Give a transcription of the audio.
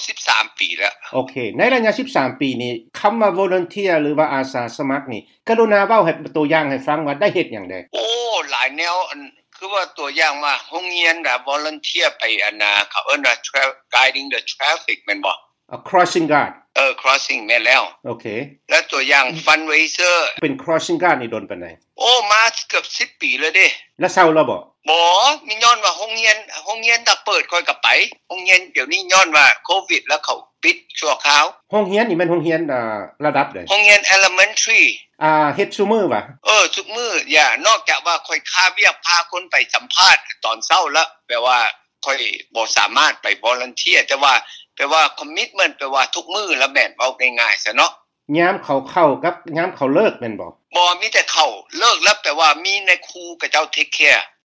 13ปีแล้วโอเคในระยะ13ปีนี้คำว่า volunteer หรือว่าอาสาสมัครนี่กรุณาเว้าให้ตัวอย่างให้ฟังว่าได้เฮ็ดหยังได้โอ้หลายแนวคือว่าตัวอย่างว่าโรงเรียนน่ะ volunteer ไปอันน่ะเขาเอิ้นว่า guiding the traffic แม่นบ่ crossing guard crossing แม่นแล้วโอเคแล้วตัวอย่าง fundraiser เป็น crossing guard นี่โดนปานใดโอ้มาเกือบ10ปีแล้วเด้แล้วเซาแล้วบ่มีย้อนว่าโรงเรียนถ้าเปิดค่อยก็ไปโรงเรียนเดี๋ยวนี้ย้อนว่าโควิดแล้วเขาปิดชั่วคราวโรงเรียนนี่มันโรงเรียนระดับใดโรงเรียน elementary เฮ็ดซุมื้อว่ะซุมื้อนอกจากว่าค่อยค่าเวียกพาคนไปสัมภาษณ์ตอนเช้าแล้วแปลว่าค่อยบ่สามารถไป volunteer แต่ว่าแปลว่า commitment แปลว่าทุกมื้อแล้วแม่นเว้าง่ายๆซะเนาะยามเขาเข้ากับยามเขาเลิกแม่นบ่มีแต่เข้าเลิกแล้วแปลว่ามีในครูกับเจ้า take care